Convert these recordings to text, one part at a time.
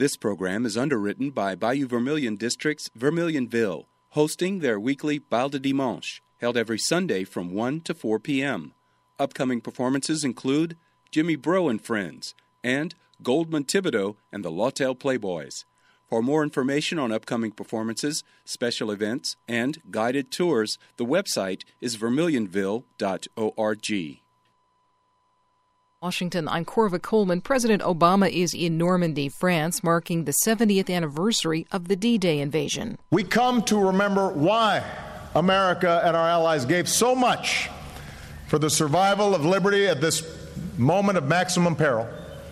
This program is underwritten by Bayou Vermilion District's Vermilionville, hosting their weekly Bal de Dimanche, held every Sunday from 1 to 4 p.m. Upcoming performances include Jimmy Bro and Friends and Goldman Thibodeau and the Lawtell Playboys. For more information on upcoming performances, special events, and guided tours, the website is vermilionville.org. Washington, I'm Corva Coleman. President Obama is in Normandy, France, marking the 70th anniversary of the D-Day invasion. We come to remember why America and our allies gave so much for the survival of liberty at this moment of maximum peril.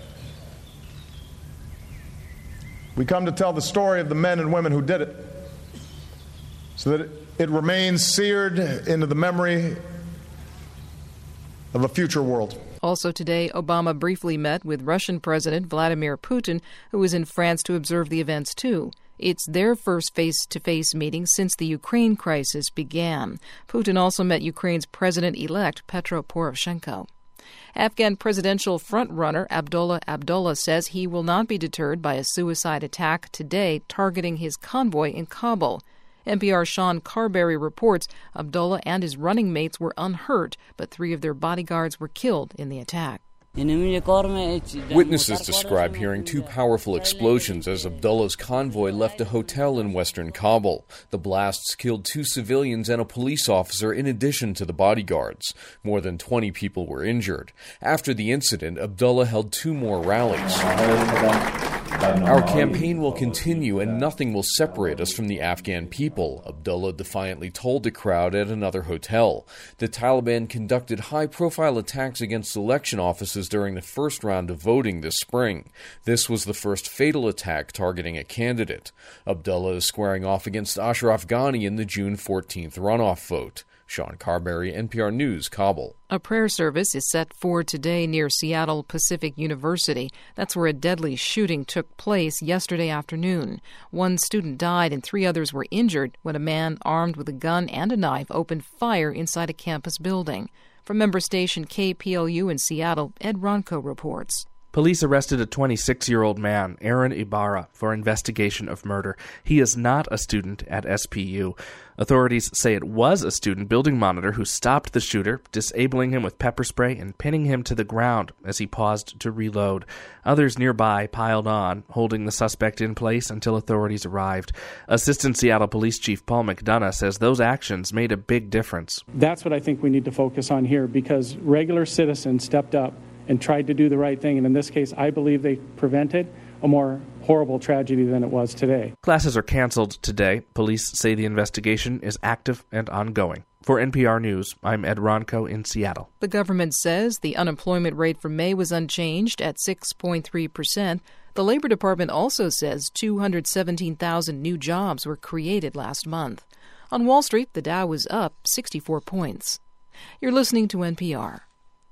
We come to tell the story of the men and women who did it, so that it remains seared into the memory of a future world. Also today, Obama briefly met with Russian President Vladimir Putin, who was in France to observe the events too. It's their first face-to-face meeting since the Ukraine crisis began. Putin also met Ukraine's president-elect Petro Poroshenko. Afghan presidential frontrunner Abdullah Abdullah says he will not be deterred by a suicide attack today targeting his convoy in Kabul. NPR's Sean Carberry reports Abdullah and his running mates were unhurt, but 3 of their bodyguards were killed in the attack. Witnesses describe hearing 2 powerful explosions as Abdullah's convoy left a hotel in western Kabul. The blasts killed 2 civilians and a police officer in addition to the bodyguards. More than 20 people were injured. After the incident, Abdullah held 2 more rallies. Our campaign will continue and nothing will separate us from the Afghan people, Abdullah defiantly told the crowd at another hotel. The Taliban conducted high-profile attacks against election offices during the first round of voting this spring. This was the first fatal attack targeting a candidate. Abdullah is squaring off against Ashraf Ghani in the June 14th runoff vote. Sean Carberry, NPR News, Kabul. A prayer service is set for today near Seattle Pacific University. That's where a deadly shooting took place yesterday afternoon. 1 student died and 3 others were injured when a man armed with a gun and a knife opened fire inside a campus building. From member station KPLU in Seattle, Ed Ronco reports. Police arrested a 26-year-old man, Aaron Ibarra, for investigation of murder. He is not a student at SPU. Authorities say it was a student building monitor who stopped the shooter, disabling him with pepper spray and pinning him to the ground as he paused to reload. Others nearby piled on, holding the suspect in place until authorities arrived. Assistant Seattle Police Chief Paul McDonough says those actions made a big difference. That's what I think we need to focus on here, because regular citizens stepped up and tried to do the right thing. And in this case, I believe they prevented a more horrible tragedy than it was today. Classes are canceled today. Police say the investigation is active and ongoing. For NPR News, I'm Ed Ronco in Seattle. The government says the unemployment rate for May was unchanged at 6.3%. The Labor Department also says 217,000 new jobs were created last month. On Wall Street, the Dow was up 64 points. You're listening to NPR.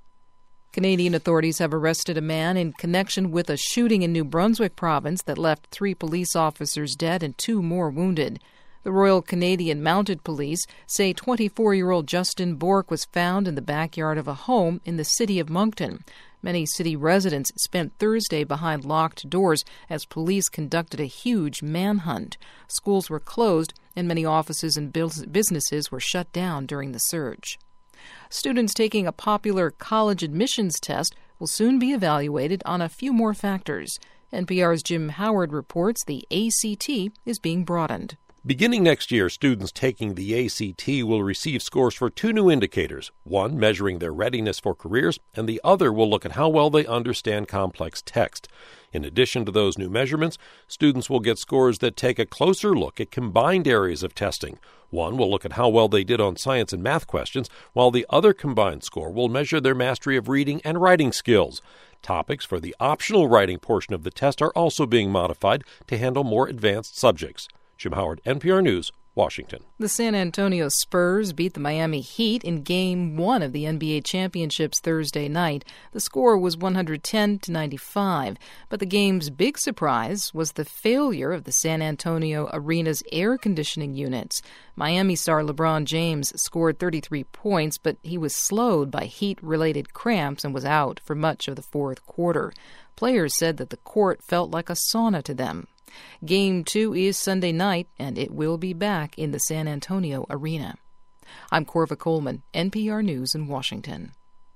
Canadian authorities have arrested a man in connection with a shooting in New Brunswick province that left 3 police officers dead and 2 more wounded. The Royal Canadian Mounted Police say 24-year-old Justin Bork was found in the backyard of a home in the city of Moncton. Many city residents spent Thursday behind locked doors as police conducted a huge manhunt. Schools were closed and many offices and businesses were shut down during the surge. Students taking a popular college admissions test will soon be evaluated on a few more factors. NPR's Jim Howard reports the ACT is being broadened. Beginning next year, students taking the ACT will receive scores for 2 new indicators, one measuring their readiness for careers, and the other will look at how well they understand complex text. In addition to those new measurements, students will get scores that take a closer look at combined areas of testing. One will look at how well they did on science and math questions, while the other combined score will measure their mastery of reading and writing skills. Topics for the optional writing portion of the test are also being modified to handle more advanced subjects. Jim Howard, NPR News, Washington. The San Antonio Spurs beat the Miami Heat in Game 1 of the NBA Championships Thursday night. The score was 110-95, but the game's big surprise was the failure of the San Antonio Arena's air conditioning units. Miami star LeBron James scored 33 points, but he was slowed by heat-related cramps and was out for much of the fourth quarter. Players said that the court felt like a sauna to them. Game 2 is Sunday night, and it will be back in the San Antonio Arena. I'm Corva Coleman, NPR News in Washington.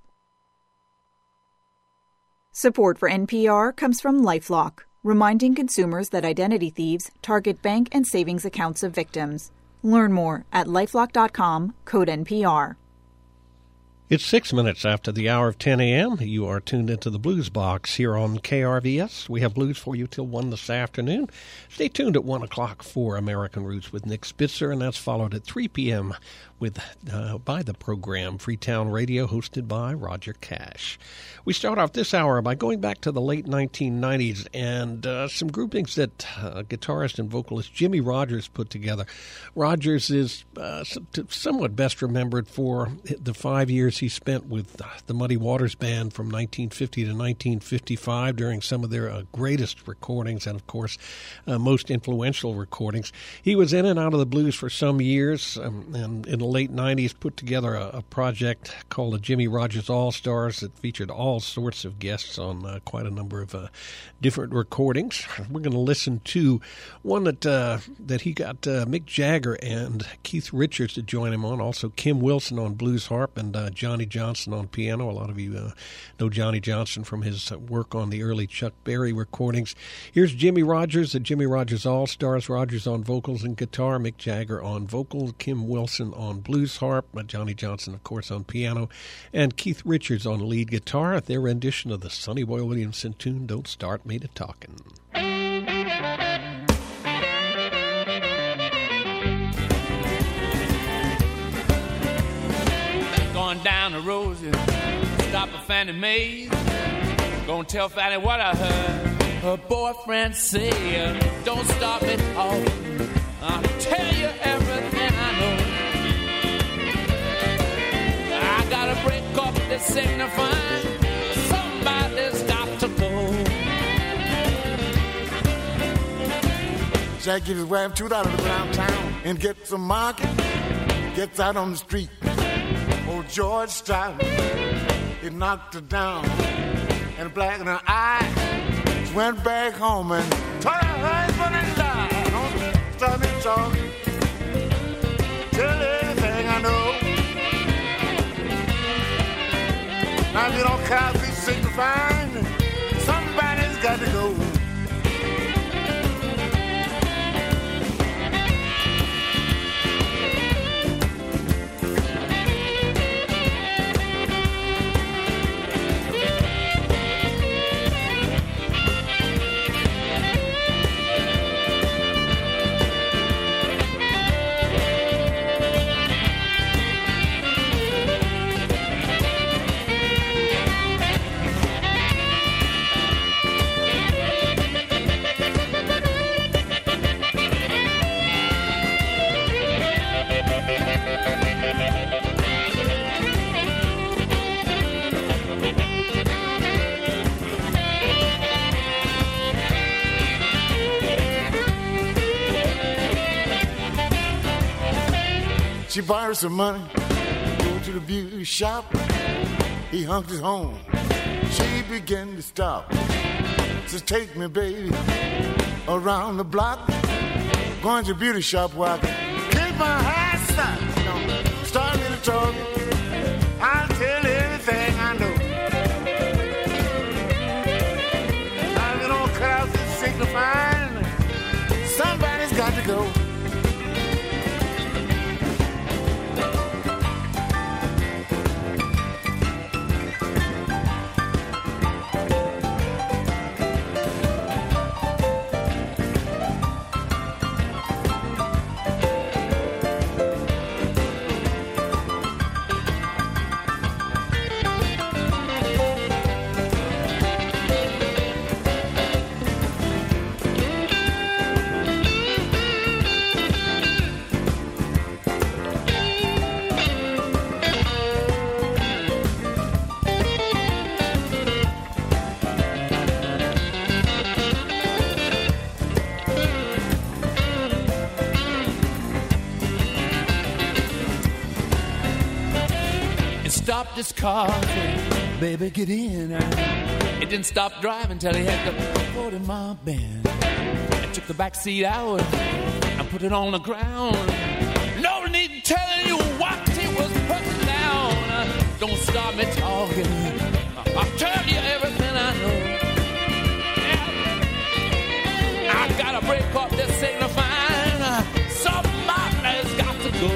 Support for NPR comes from LifeLock, reminding consumers that identity thieves target bank and savings accounts of victims. Learn more at lifelock.com, code NPR. It's 6 minutes after the hour of 10 a.m. You are tuned into the Blues Box here on KRVS. We have blues for you till 1 this afternoon. Stay tuned at 1 o'clock for American Roots with Nick Spitzer, and that's followed at 3 p.m. by the program Freetown Radio, hosted by Roger Cash. We start off this hour by going back to the late 1990s and some groupings that guitarist and vocalist Jimmie Rodgers put together. Rodgers is somewhat best remembered for the 5 years he spent with the Muddy Waters Band from 1950 to 1955 during some of their greatest recordings and, of course, most influential recordings. He was in and out of the blues for some years, and in the late 90s put together a project called the Jimmie Rodgers All-Stars that featured all sorts of guests on quite a number of different recordings. We're going to listen to one that he got Mick Jagger and Keith Richards to join him on, also Kim Wilson on blues harp and Johnny Johnson on piano. A lot of you know Johnny Johnson from his work on the early Chuck Berry recordings. Here's Jimmie Rodgers, the Jimmie Rodgers All-Stars. Rodgers on vocals and guitar, Mick Jagger on vocals, Kim Wilson on blues harp, Johnny Johnson, of course, on piano, and Keith Richards on lead guitar at their rendition of the Sonny Boy Williamson tune, Don't Start Me to Talkin'. Going down the road, stop at Fannie Mae's. Gonna tell Fannie what I heard her boyfriend say. Don't stop me talking, I'll tell you everything I know. I gotta break up this signifying somebody's got to go. Jack gives his wife $2 to go downtown and get some market. Gets out on the street. Old George Stroud, he knocked her down, and a black in her eye. She went back home and told her husband and died. Don't stop me talking, tell everything I know. Now if you don't care if he's signifying, somebody's got to go. She borrowed some money, go to the beauty shop. He hunked his home. She began to stop. Says, take me, baby, around the block. Going to the beauty shop where I can keep my eyes stopped. Don't start me to talk. I'll tell everything I know. Now, you don't cut out this signifying. Somebody's got to go. his car, said, baby, get in. He didn't stop driving till he had the 40-mile bend. And took the back seat out and put it on the ground. No need telling you what he was putting down. Don't stop me talking, I'll tell you everything I know. Yeah. I gotta break off this signifying. Somebody's got to go.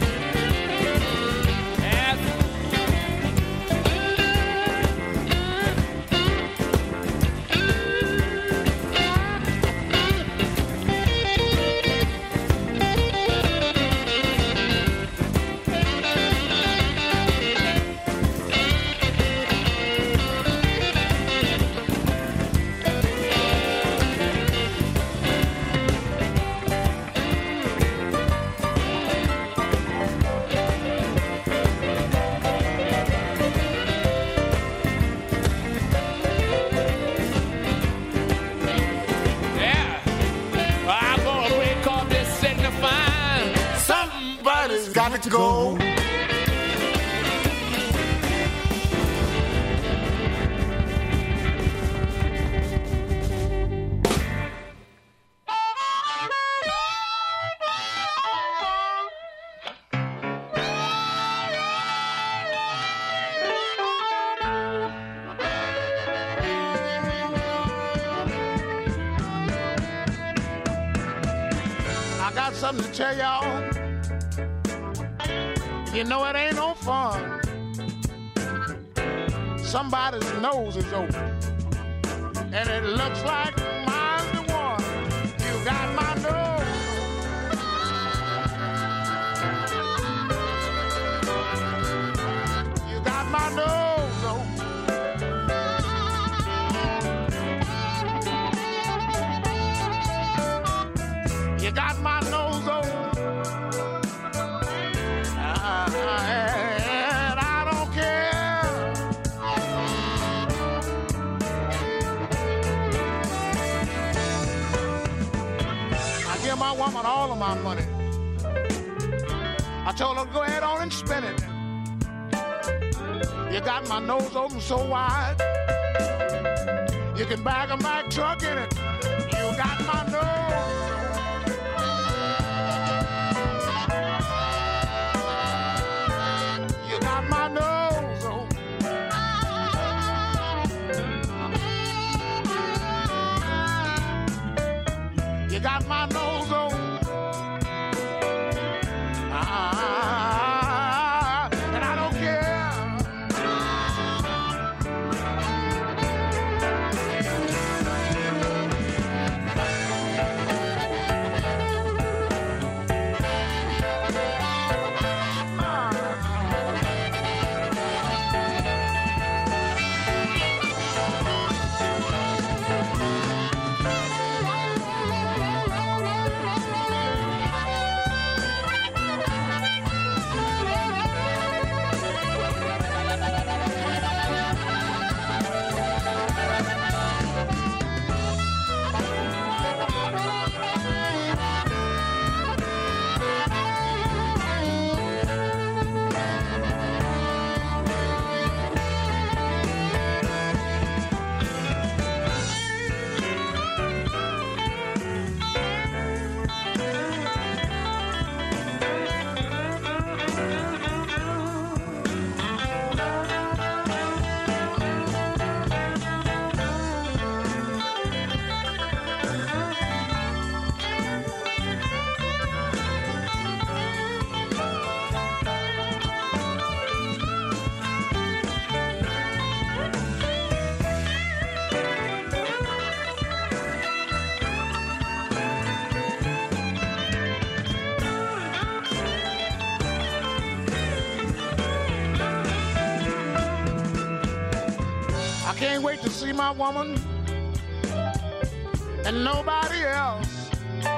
Got to go. I got something to tell y'all. You know it ain't no fun. Somebody's nose is open, and it looks like mine's the one. You got my nose. You got my nose open. You got my nose open. And I don't care. I give my woman all of my money. I told her to go ahead on and spend it. You got my nose open so wide, you can bag a Mack truck in it. You got my nose. My nose open. You got my nose open. And I don't care. Can't wait to see my woman and nobody else.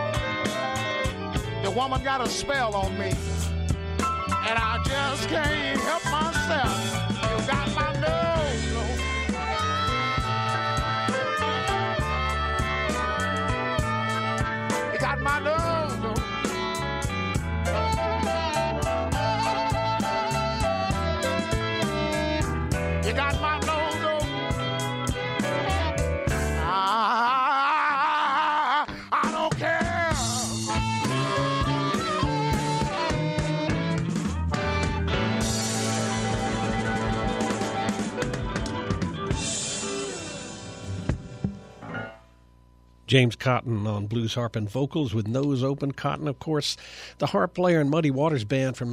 The woman got a spell on me, and I just can't help myself. You got my nose open. You got my nose open. James Cotton on blues harp and vocals with Nose Open. Cotton, of course, the harp player in Muddy Waters Band from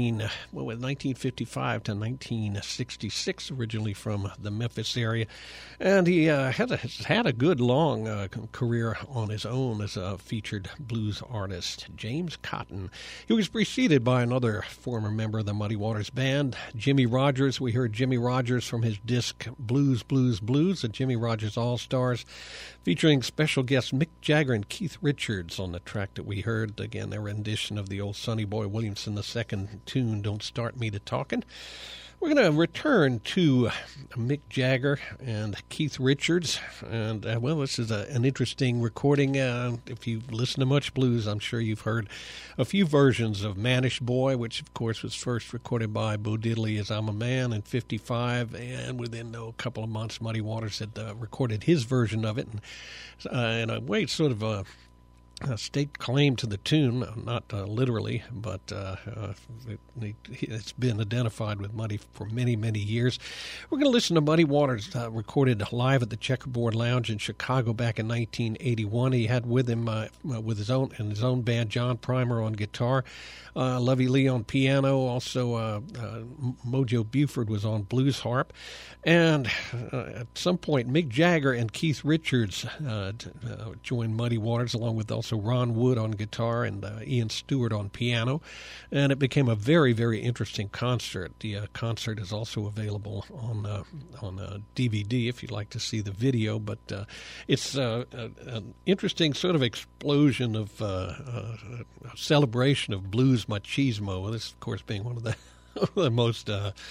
1955 to 1966, originally from the Memphis area. And he has had a good, long career on his own as a featured blues artist, James Cotton. He was preceded by another former member of the Muddy Waters Band, Jimmy Rogers. We heard Jimmy Rogers from his disc Blues, Blues, Blues, the Jimmy Rogers All-Stars, featuring special guests Mick Jagger and Keith Richards on the track that we heard. Again, their rendition of the old Sonny Boy Williamson II tune, Don't Start Me to Talkin'. We're going to return to Mick Jagger and Keith Richards. And, this is an interesting recording. If you listen to much blues, I'm sure you've heard a few versions of Mannish Boy, which, of course, was first recorded by Bo Diddley as I'm a Man in 1955. And within a couple of months, Muddy Waters had recorded his version of it. And in a way, it's sort of a state claim to the tune, not literally, but it's been identified with Muddy for many, many years. We're going to listen to Muddy Waters recorded live at the Checkerboard Lounge in Chicago back in 1981. He had with him with his own band, John Primer on guitar, Lovey Lee on piano, also Mojo Buford was on blues harp, and at some point Mick Jagger and Keith Richards joined Muddy Waters, along with also Ron Wood on guitar and Ian Stewart on piano, and it became a very, very interesting concert. The concert is also available on DVD if you'd like to see the video, but it's an interesting sort of explosion of celebration of blues machismo. This, of course, being one of the most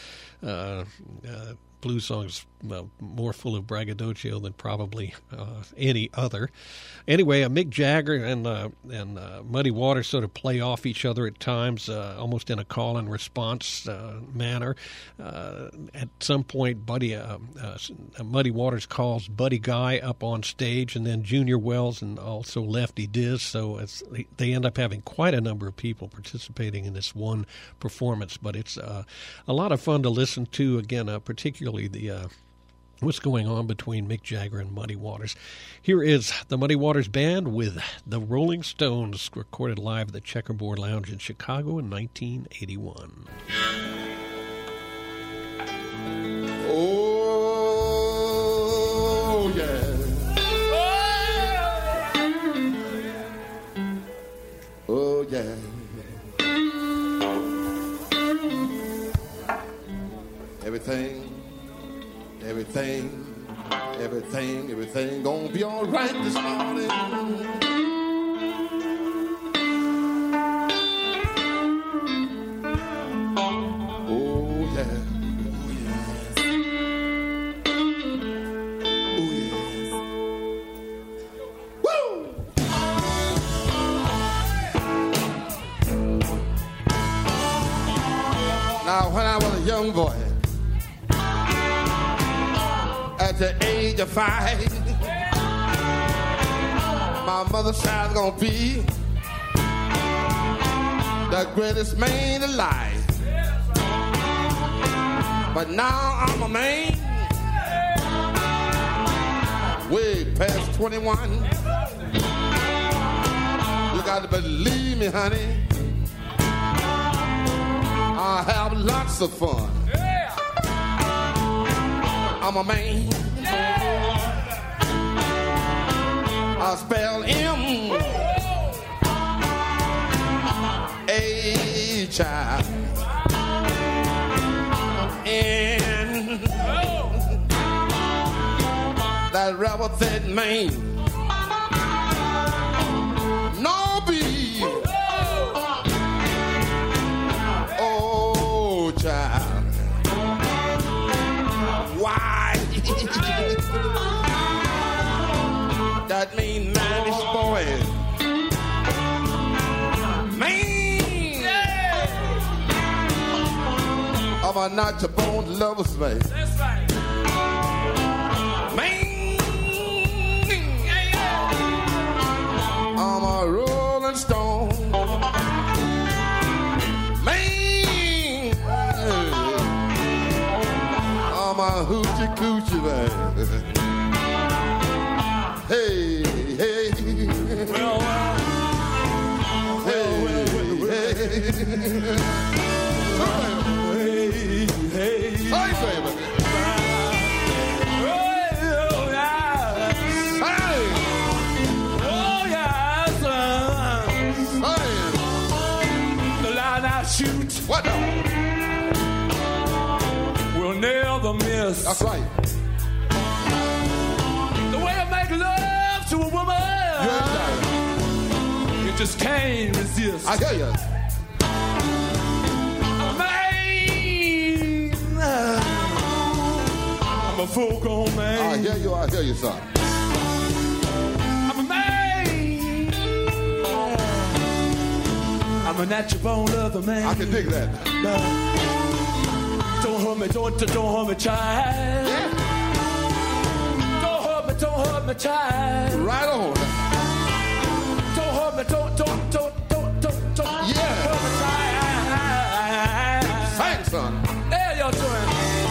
blues songs more full of braggadocio than probably any other. Anyway, Mick Jagger and Muddy Waters sort of play off each other at times, almost in a call and response manner. At some point, Muddy Waters calls Buddy Guy up on stage, and then Junior Wells and also Lefty Diz. So they end up having quite a number of people participating in this one performance. But it's a lot of fun to listen to. Again, particularly the what's going on between Mick Jagger and Muddy Waters. Here is the Muddy Waters Band with the Rolling Stones, recorded live at the Checkerboard Lounge in Chicago in 1981. Oh, yeah. Oh, yeah. Everything gonna be all right this morning. Oh, yeah. Oh, yes. Woo! Now, when I was a young boy, at the age of 5, my mother's child gonna be the greatest man alive. But now I'm a man, way past 21. You got to believe me, honey, I have lots of fun. I'm a man. I spell M-A-child. And that rebel said, man, no be. Oh, child. Why? That mean Mannish Boy. Man, I'm a not your bone lover's man. That's right. Man, I'm a Rolling Stone. Man, I'm a hoochie coochie man. Hey, hey. Well, hey, baby. Shoot. What now? We'll never miss. That's right. The way I make love to a woman. You just can't resist. I hear you. Man, I'm a full-grown man. I hear you, son. I'm a man. I'm a natural born lover, man. I can dig that. Don't hurt me, don't hurt me, child. Yeah. Don't hurt me, child. Right on. Don't hurt me, don't Yeah. hurt me, child. Sing, son. There you're doing.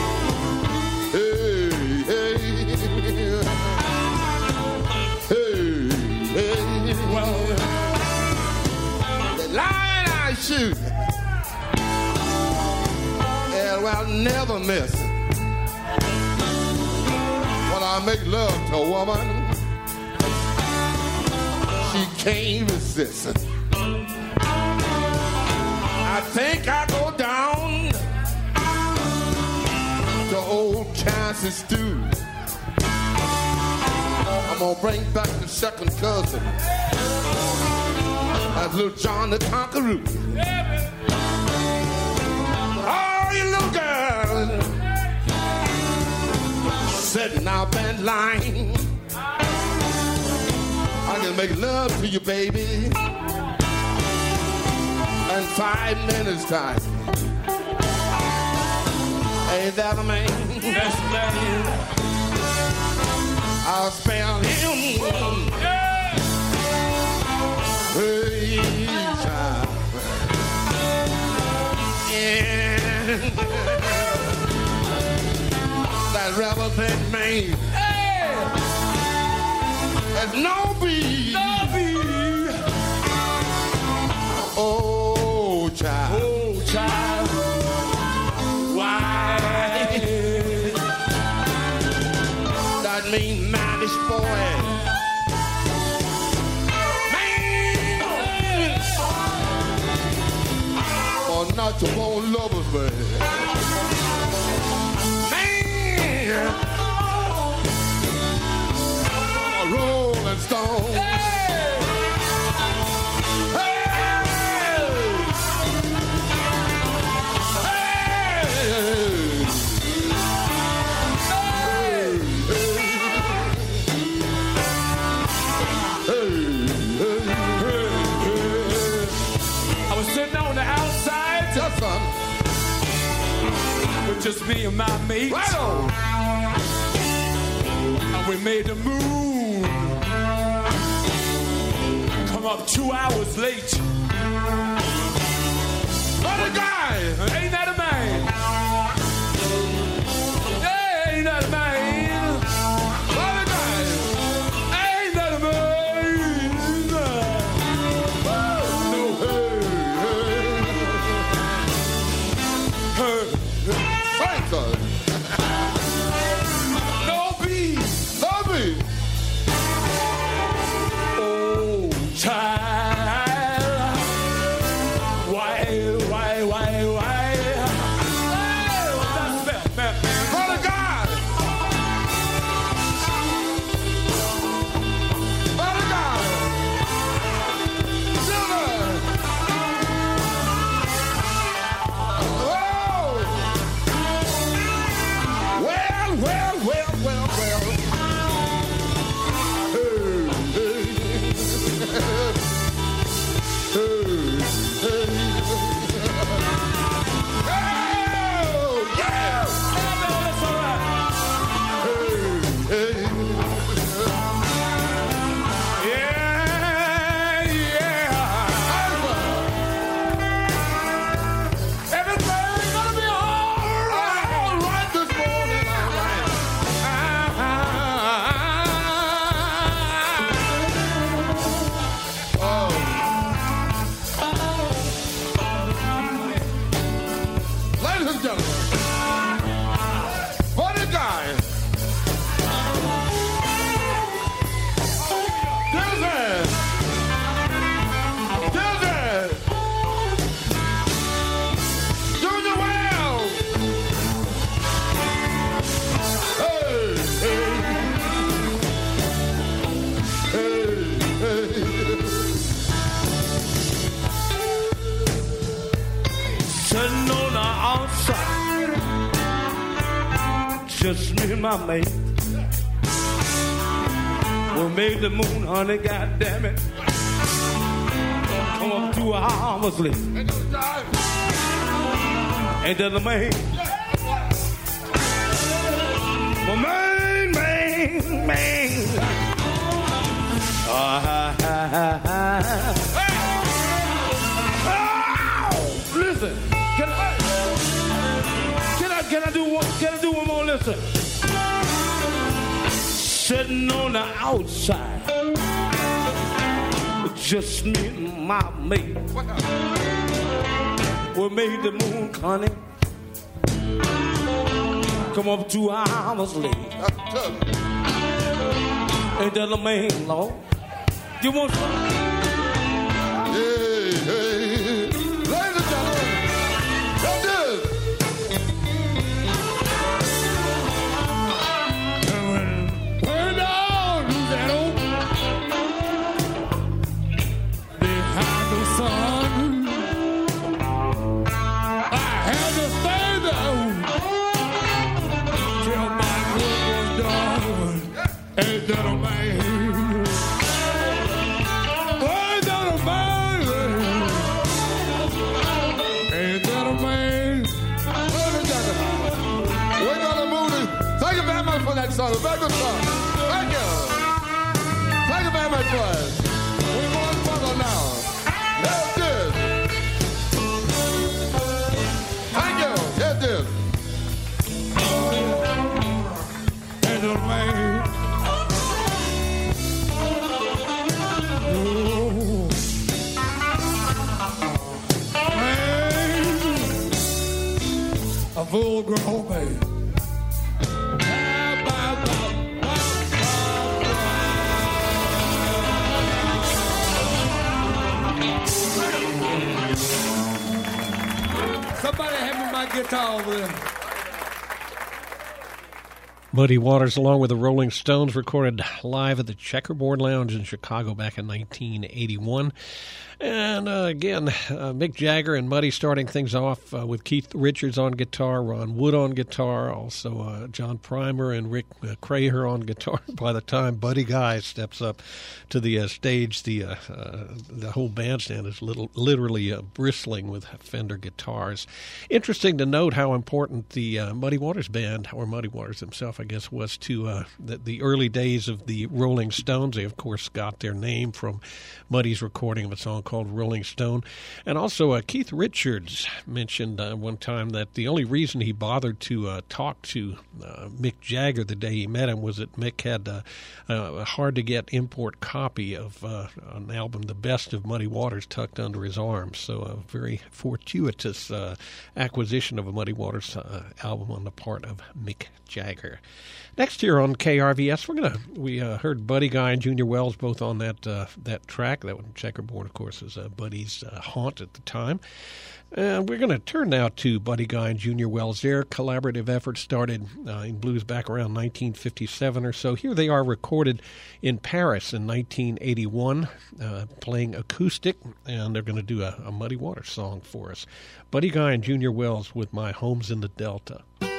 Hey. Well, The line I shoot, and I'll never miss it. When I make love to a woman, she can't resist it. I think I go down to old Kansas stew. I'm gonna bring back the second cousin. That's little John the Conqueror. Oh, you little girl sitting out that line. I can make love to you, baby, in 5 minutes time. Ain't that a man? that's the man. I'll spell him. Hey, child. And that relevant man. There's no bee. Oh, child. Oh, child. Why? That mean mannish boy. Not your own lovers, man. Man, a rolling stone. I was sitting on the outside. Just son. With just me and my mates. Right on. And we made the moon come up 2 hours late. What a guy! Ain't that a man? Yeah, ain't that a man? What a guy! Ain't that a man? No, Thanks, son. No bees. Love me. Oh, child. Why? What's that spell, man? What a guy! What a guy! Silver! Oh! Well. just me and my mate. We made the moon, honey, goddammit. Come up 2 hours late. Ain't that the man? My man. Listen, can I do one more? Listen. Sitting on the outside, just me and my mate. We made the moon, honey. Come up 2 hours late. Ain't that a man, Lord? You want some? Hey, hey, ladies and gentlemen, let's do it. Turn down, Louisiana. Behind the sun, I had to stay down till my work was done. Ain't that a man? That song, a very good song. Thank you. Thank you very much, boys. We're going further now. Yes, this. Thank you. Yes, this. And the man. Man. A full grown man. Somebody hand me my guitar over there. Muddy Waters, along with the Rolling Stones, recorded live at the Checkerboard Lounge in Chicago back in 1981. And again, Mick Jagger and Muddy starting things off with Keith Richards on guitar, Ron Wood on guitar, also John Primer and Rick Craher on guitar. By the time Buddy Guy steps up to the stage, the whole bandstand is literally bristling with Fender guitars. Interesting to note how important the Muddy Waters band, or Muddy Waters himself, I guess, was to the early days of the Rolling Stones. They, of course, got their name from Muddy's recording of a song called Rolling Stone. And also Keith Richards mentioned one time that the only reason he bothered to talk to Mick Jagger the day he met him was that Mick had a hard-to-get import copy of an album, The Best of Muddy Waters, tucked under his arm. So a very fortuitous acquisition of a Muddy Waters album on the part of Mick Jagger. Next here on KRVS, we heard Buddy Guy and Junior Wells both on that track. That one, Checkerboard, of course, was Buddy's haunt at the time. And we're going to turn now to Buddy Guy and Junior Wells. Their collaborative effort started in blues back around 1957 or so. Here they are recorded in Paris in 1981, playing acoustic, and they're going to do a Muddy Waters song for us. Buddy Guy and Junior Wells with My Home's in the Delta.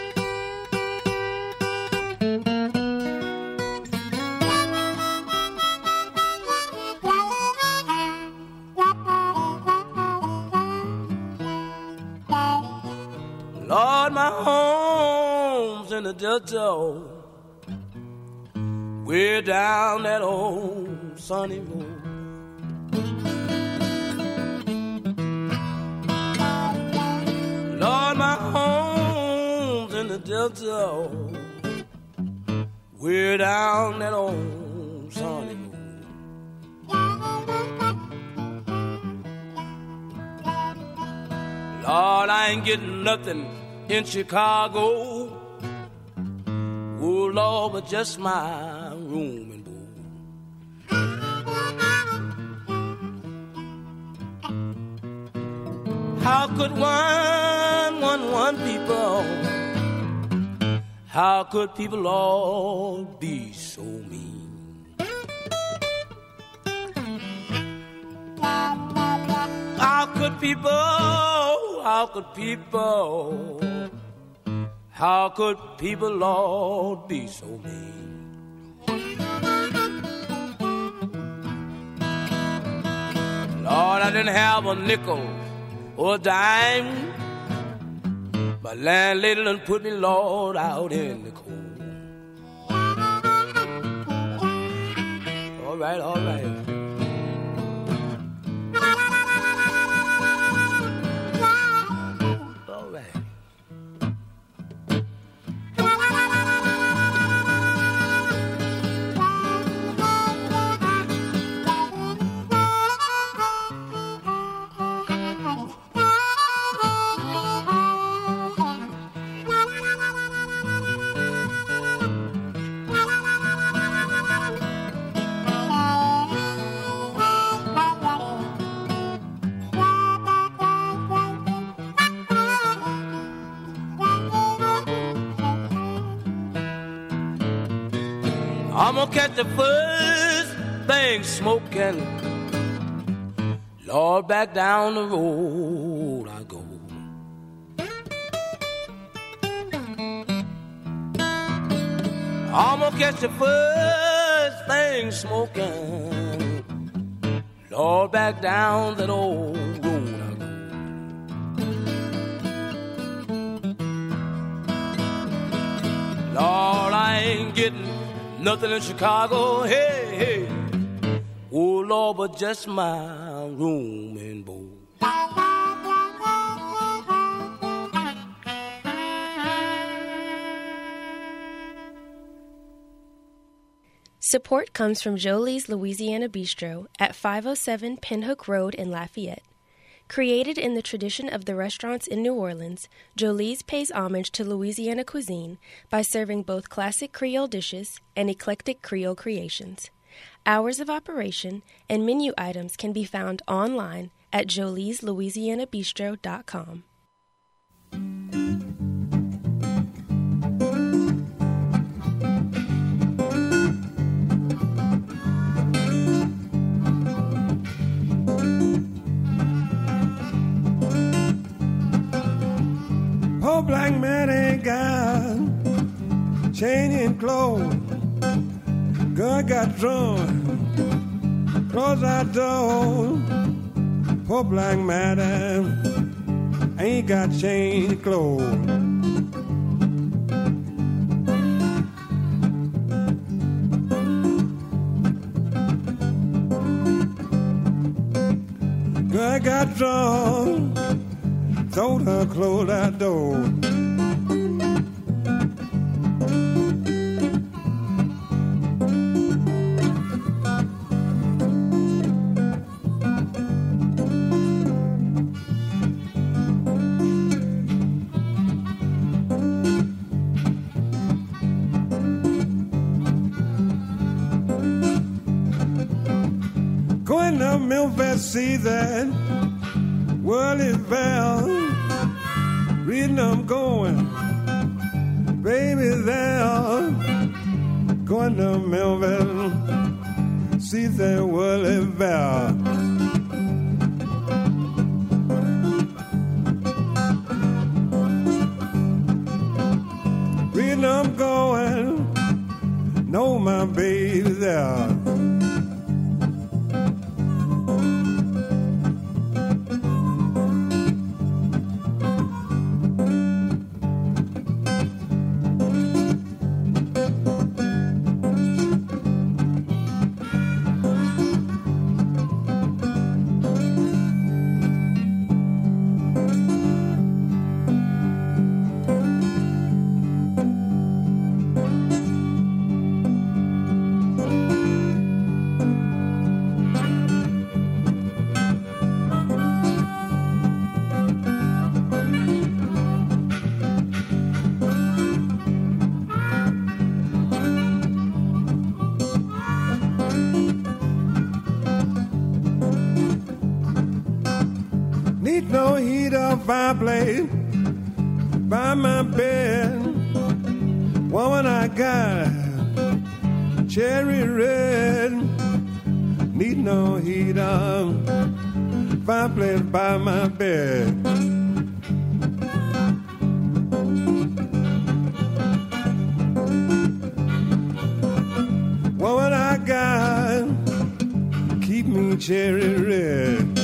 Lord, my home's in the Delta, way down that old sunny road. Lord, my home's in the Delta, way down that old sunny road. Lord, I ain't getting nothing in Chicago, oh Lord, but just my room and board. How could one people, how could people all be so mean? How could people How could people, Lord, be so mean? Lord, I didn't have a nickel or a dime. My landlady done put me, Lord, out in the cold. All right, all right. All right. I'm gonna catch the first thing smoking. Lord, back down the road I go. I'm gonna catch the first thing smoking. Lord, back down that old road I go. Lord, I ain't getting nothing in Chicago, hey, hey. Oh, Lord, but just my room and board. Support comes from Jolie's Louisiana Bistro at 507 Pinhook Road in Lafayette. Created in the tradition of the restaurants in New Orleans, Jolie's pays homage to Louisiana cuisine by serving both classic Creole dishes and eclectic Creole creations. Hours of operation and menu items can be found online at jolieslouisianabistro.com. Poor black man ain't got changing clothes. God got drawn, close our door. Poor black man ain't got changing clothes. God got drawn, told her close that door. Going to Memphis, see that world is well. Reading I'm going, baby there. Going to Memphis, see that world is well. Reading I'm going, know my baby there. Need no heater, fireplace by my bed. Woman, I got cherry red. Need no heater, fireplace by my bed. me cherry red.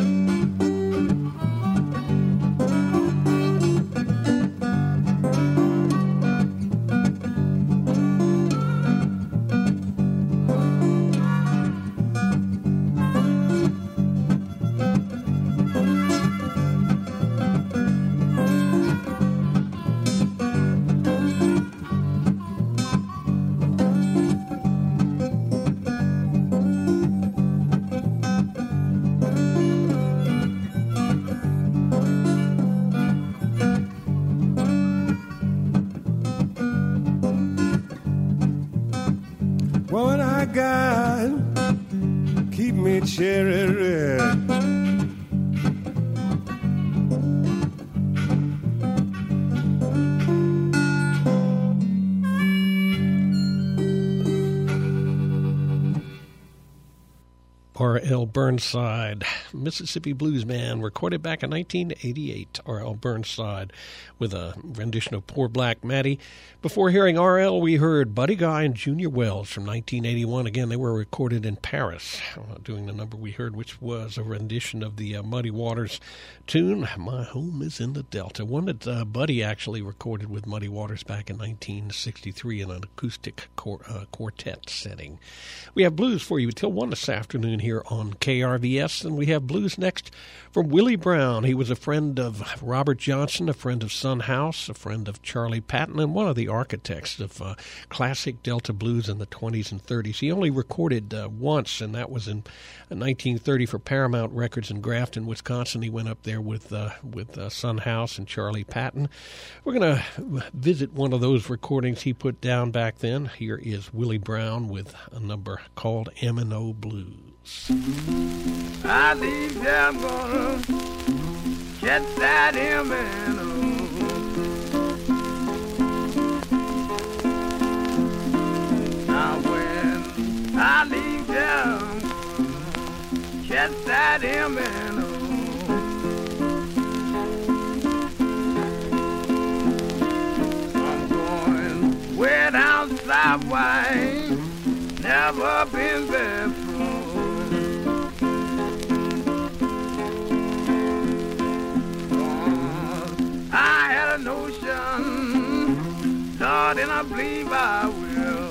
What I got, keep me cherry red. R.L. Burnside, Mississippi Blues Man, recorded back in 1988. R.L. Burnside with a rendition of Poor Black Matty. Before hearing R.L., we heard Buddy Guy and Junior Wells from 1981. Again, they were recorded in Paris, doing the number we heard, which was a rendition of the Muddy Waters tune, My Home is in the Delta, one that Buddy actually recorded with Muddy Waters back in 1963 in an acoustic quartet setting. We have blues for you till 1 this afternoon here on KRVS, and we have blues next from Willie Brown. He was a friend of Robert Johnson, a friend of Son House, a friend of Charlie Patton, and one of the architects of classic Delta blues in the 20s and 30s. He only recorded once, and that was in 1930 for Paramount Records in Grafton, Wisconsin. He went up there with Son House and Charlie Patton. We're going to visit one of those recordings he put down back then. Here is Willie Brown with a number called M&O Blues. I think I'm gonna get that M&O. Now when I leave down, get that M&O. I'm going way down south, wide, never been there before. I had a notion, Lord, and I believe I will.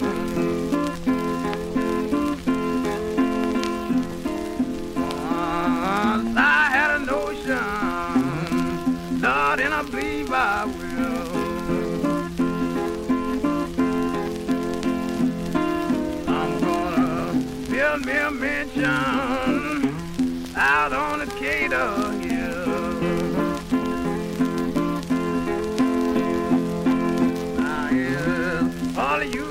Once I had a notion, Lord, and I believe I will. I'm gonna build me a mansion out on the Decatur Hill. All of you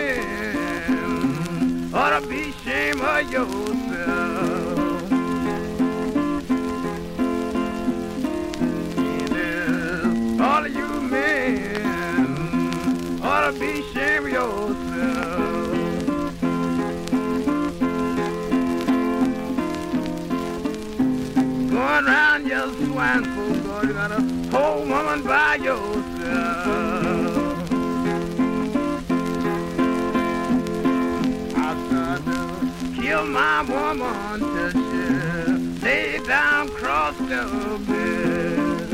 men ought to be ashamed of yourself. All of you men ought to be ashamed of yourself. Going around just swine folk, God, you got a whole woman by yourself. Kill my woman till she lay down across the bed.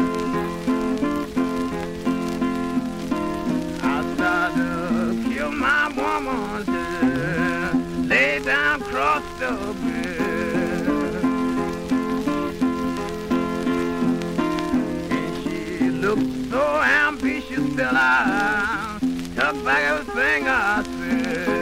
I tried to kill my woman till lay down across the bed. And she looked so ambitious till I took back everything I said.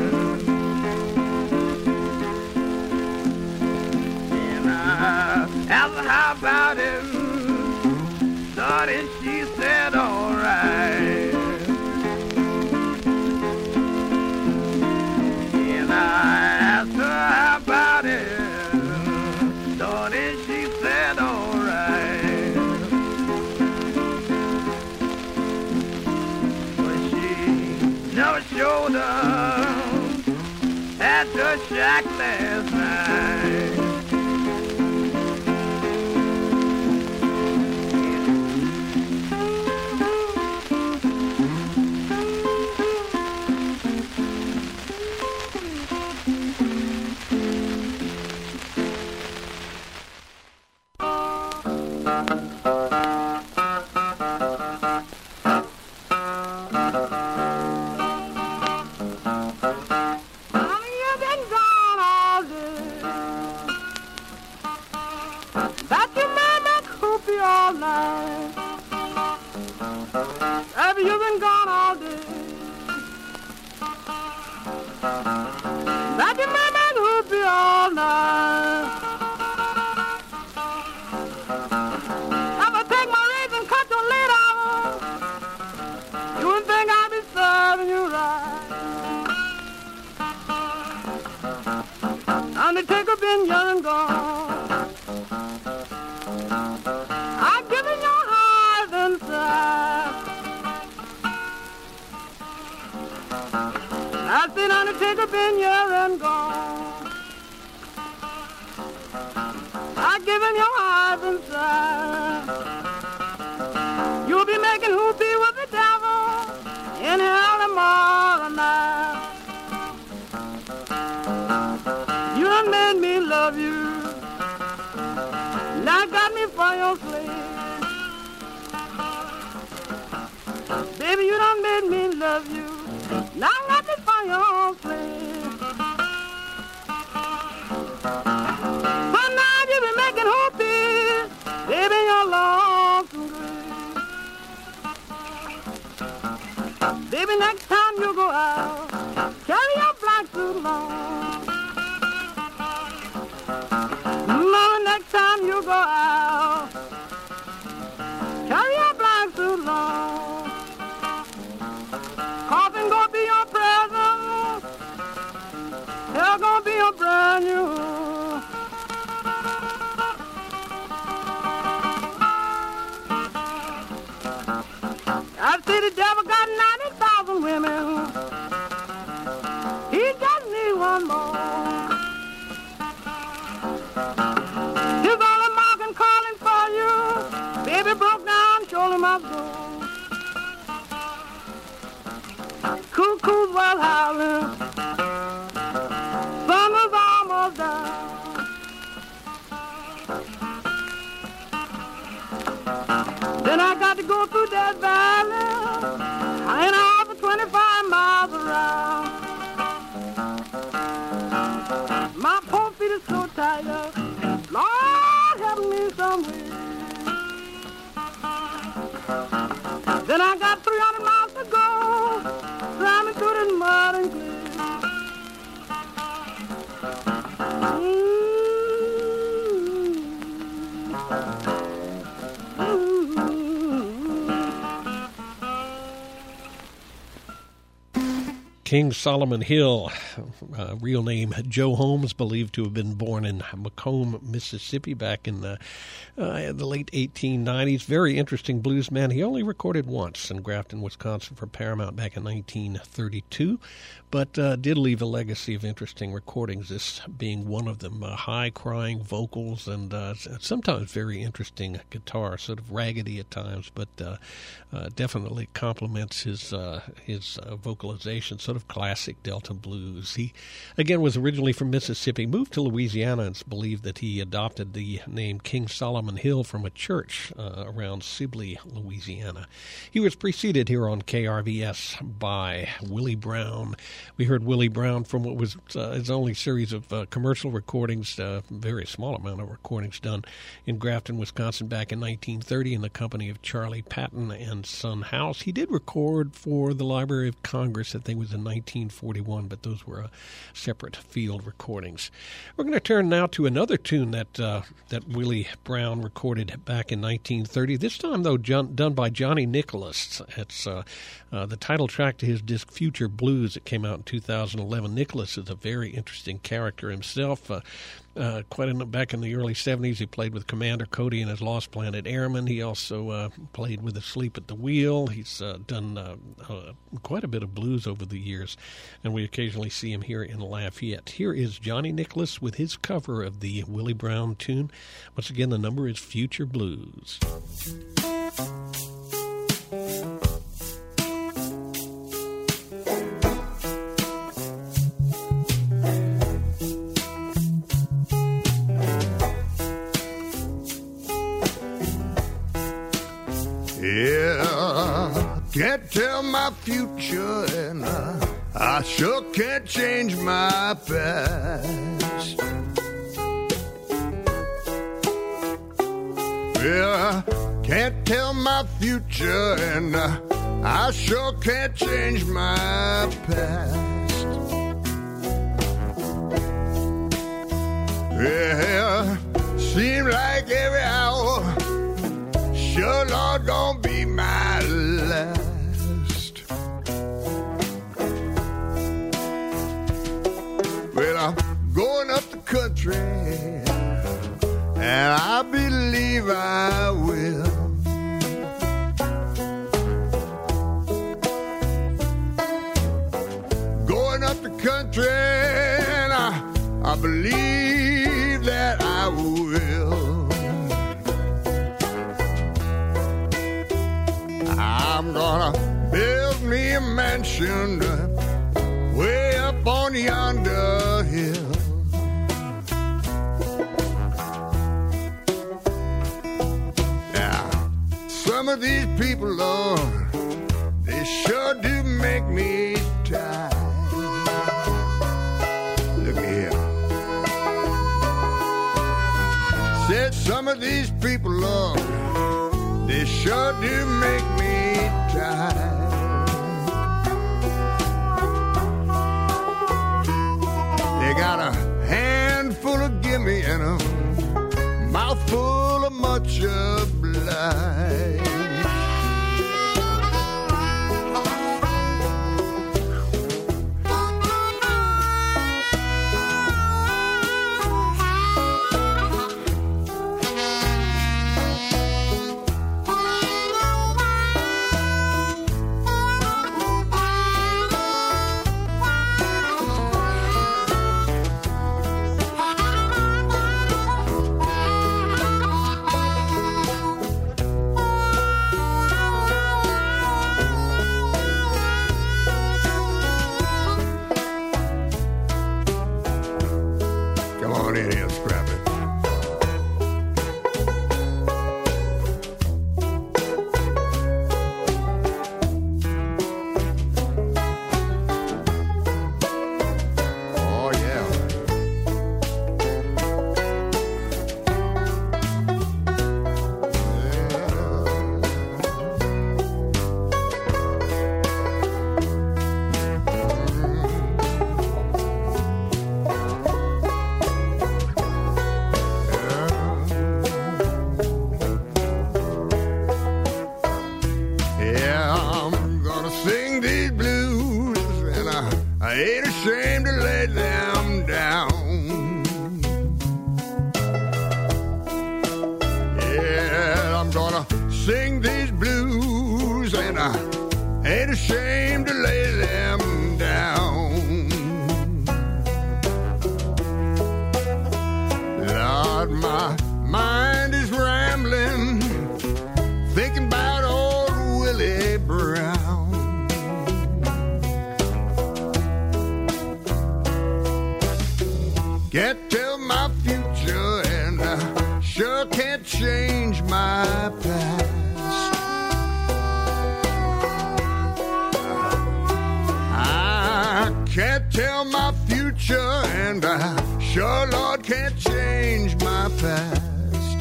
Asked her how about him, Lord, and she said, all right. And I asked her how about him, Lord, and she said, all right. But she never showed up at the shack last night. I seen Undertaker been here and gone. I give him your heart inside. You'll be making whoopee with the devil in hell tomorrow night. You done made me love you. Now got me for your slave. Baby, you done made me love you. Now got me for your slave. But now you be making whoopee, baby, your lonesome grave. Baby, next time you go out, carry your black suit long. Mama, next time you go out, carry your black suit long. Coffin gonna be your present, hell gonna be your brand new. I see the devil got 90,000 women. He just need one more. He's only marking calling for you. Baby broke down, shoulder my door. Cuckoos was howling. Sun was almost down. Then I got to go through that valley. I ain't out for 25 miles around. My poor feet are so tired. Lord, help me some way. Then I got 300 miles to go. Slamming through this mud and clay. King Solomon Hill, real name Joe Holmes, believed to have been born in Macomb, Mississippi, back in the late 1890s. Very interesting blues man. He only recorded once in Grafton, Wisconsin for Paramount back in 1932, but did leave a legacy of interesting recordings, this being one of them. High-crying vocals and sometimes very interesting guitar, sort of raggedy at times, but definitely complements his vocalization, sort of classic Delta blues. He, again, was originally from Mississippi, moved to Louisiana, and it's believed that he adopted the name King Solomon Hill from a church around Sibley, Louisiana. He was preceded here on KRVS by Willie Brown. We heard Willie Brown from what was his only series of commercial recordings, very small amount of recordings done in Grafton, Wisconsin back in 1930 in the company of Charlie Patton and Son House. He did record for the Library of Congress, I think it was in 1941, but those were separate field recordings. We're going to turn now to another tune that Willie Brown recorded back in 1930, this time, though, done by Johnny Nicholas. It's the title track to his disc Future Blues that came out in 2011. Nicholas is a very interesting character himself. Back in the early 70s, he played with Commander Cody and his Lost Planet Airmen. He also played with Asleep at the Wheel. He's done quite a bit of blues over the years, and we occasionally see him here in Lafayette. Here is Johnny Nicholas with his cover of the Willie Brown tune. Once again, the number is Future Blues. Yeah, can't tell my future, and I sure can't change my past. Yeah, can't tell my future, and I sure can't change my past. Yeah, seems like every hour sure, Lord, gonna be my last. Well, I'm going up the country, and I believe I will. going up the country, and I believe that I will. I'm gonna build me a mansion way up on yonder hill. Now, some of these people, Lord, they sure do make me tired. Look here. Said some of these people, Lord, they sure do make me tired. They got a handful of gimme and a mouthful of much oblige. Can't tell my future, and I sure can't change my past. I can't tell my future, and I sure, Lord, can't change my past.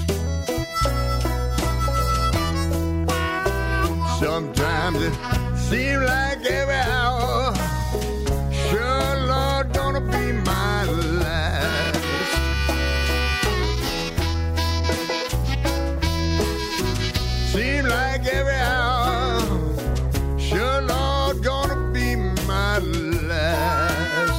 Sometimes it seems like every hour, sure, Lord, gonna be my last. Seems like every hour, sure, Lord, gonna be my last.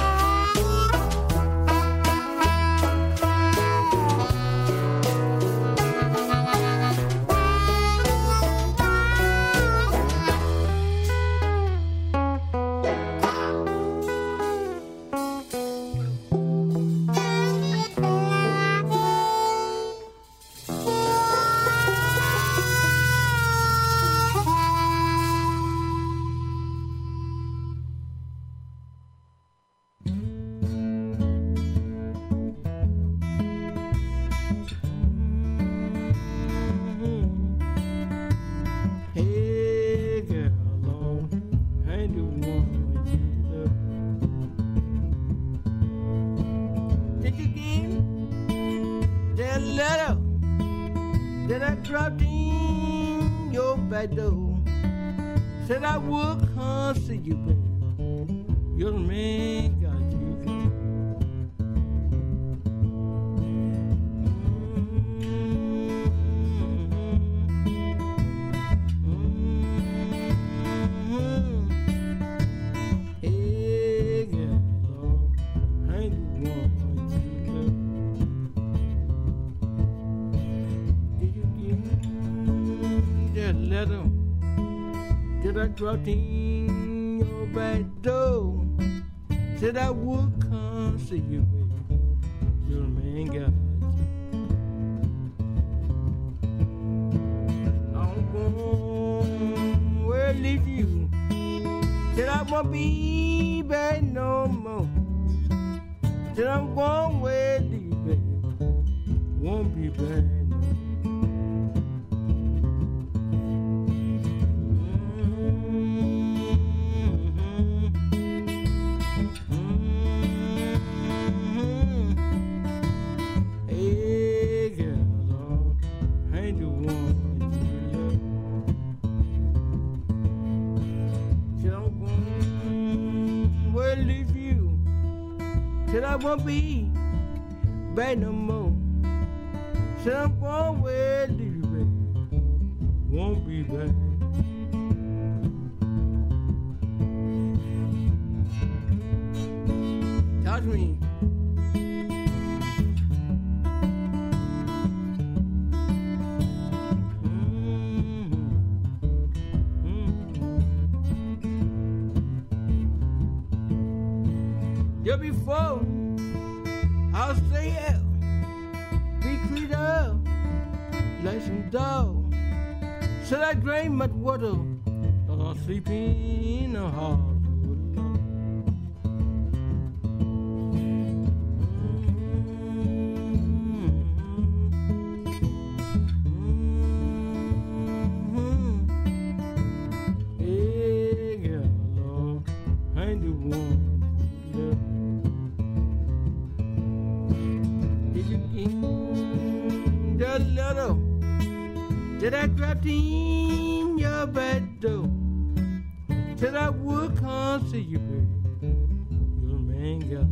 Said I would come see you, baby. You're the man, got you. Hey, girl, I ain't the one to love. Did you give me that letter? That I dropped in your back door? Said I would come see you, baby. Little man got I'm going where leave you. Said I won't be back no more. Said I'm going where leave you, baby. Won't be back. I won't be back no more. Said I'm going where leave you, baby. Won't be back. Talk to me. Just before I'll stay out, be cleaned up like some dog. Said I drain much water, cause I'm sleeping in the hall. Hey, girl, Lord, I ain't the one. The letter that I dropped in your bed door, said I would come see you, baby. Your man got.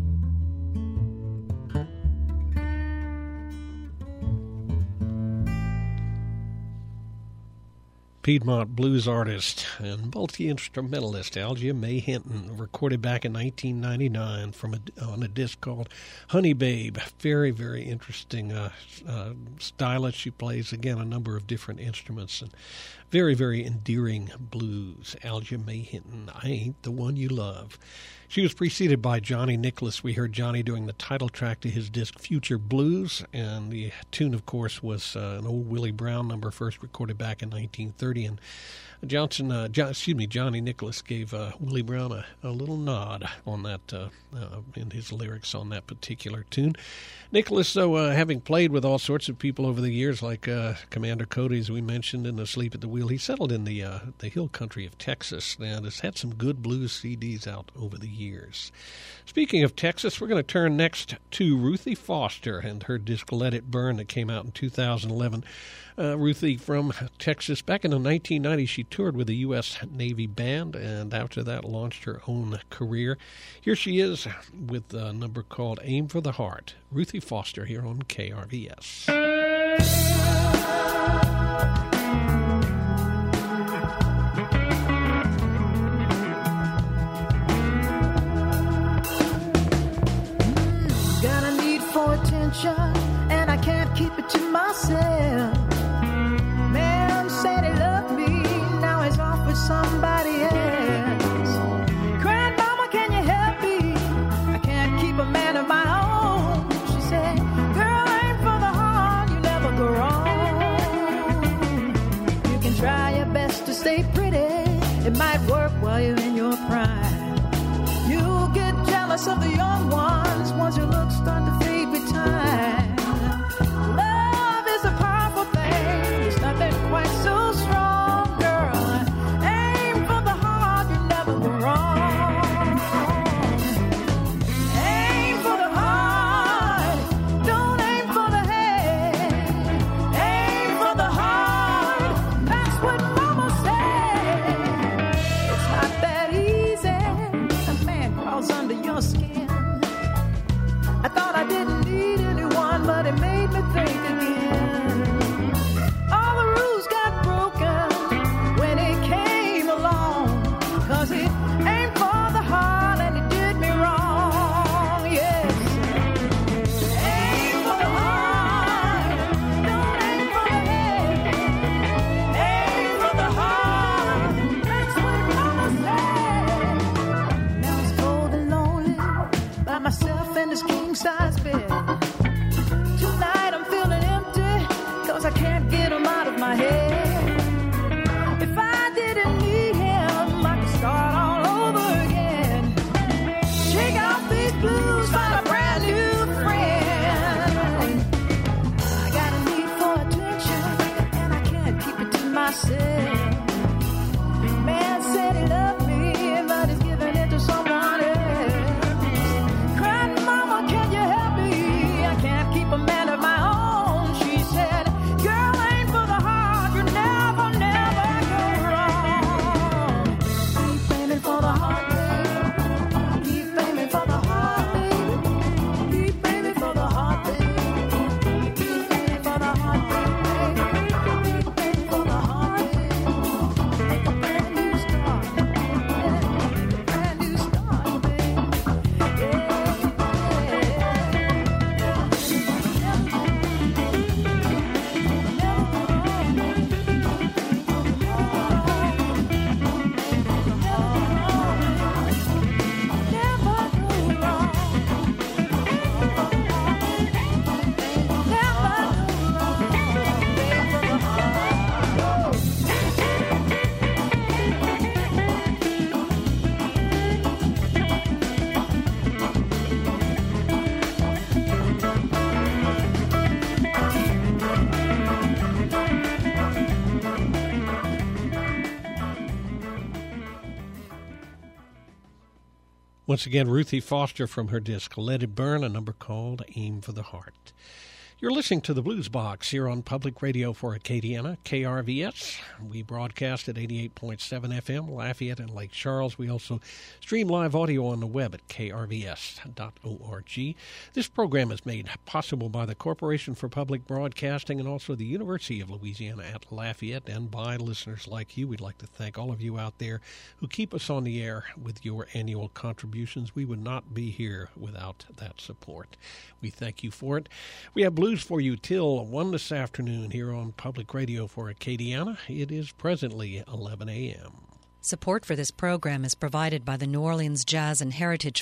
Piedmont blues artist and multi-instrumentalist Algia May Hinton, recorded back in 1999 on a disc called Honey Babe. Very, very interesting stylist. She plays, again, a number of different instruments and very, very endearing blues. Algia May Hinton, I Ain't the One You Love. She was preceded by Johnny Nicholas. We heard Johnny doing the title track to his disc Future Blues, and the tune, of course, was an old Willie Brown number, first recorded back in 1930. And Johnny Nicholas gave Willie Brown a little nod on that in his lyrics on that particular tune. Nicholas, though, having played with all sorts of people over the years, like Commander Cody, as we mentioned, in Asleep at the Wheel, he settled in the hill country of Texas and has had some good blues CDs out over the years. Speaking of Texas, we're going to turn next to Ruthie Foster and her disc Let It Burn that came out in 2011. Ruthie from Texas. Back in the 1990s, she toured with the U.S. Navy Band, and after that launched her own career. Here she is with a number called Aim for the Heart. Ruthie Foster here on KRVS. Got a need for attention, and I can't keep it to myself. Man said he loved me, now he's off with somebody else. Cried, Mama, can you help me? I can't keep a man of my own. She said, girl, aim for the heart, you never go wrong. You can try your best to stay pretty, it might work while you're in your prime. You'll get jealous of the young ones once your looks start to fade with time. Love is a powerful thing, it's nothing quite so strong, girl. Aim for the heart, you never go wrong. Aim for the heart, don't aim for the head. Aim for the heart, that's what Mama said. It's not that easy, a man crawls under your skin. I thought I did Once again, Ruthie Foster from her disc Let It Burn, a number called Aim for the Heart. You're listening to the Blues Box here on Public Radio for Acadiana, KRVS. We broadcast at 88.7 FM, Lafayette and Lake Charles. We also stream live audio on the web at krvs.org. This program is made possible by the Corporation for Public Broadcasting and also the University of Louisiana at Lafayette, and by listeners like you. We'd like to thank all of you out there who keep us on the air with your annual contributions. We would not be here without that support. We thank you for it. We have blues for you till 1 this afternoon here on Public Radio for Acadiana. It is presently 11 a.m. Support for this program is provided by the New Orleans Jazz and Heritage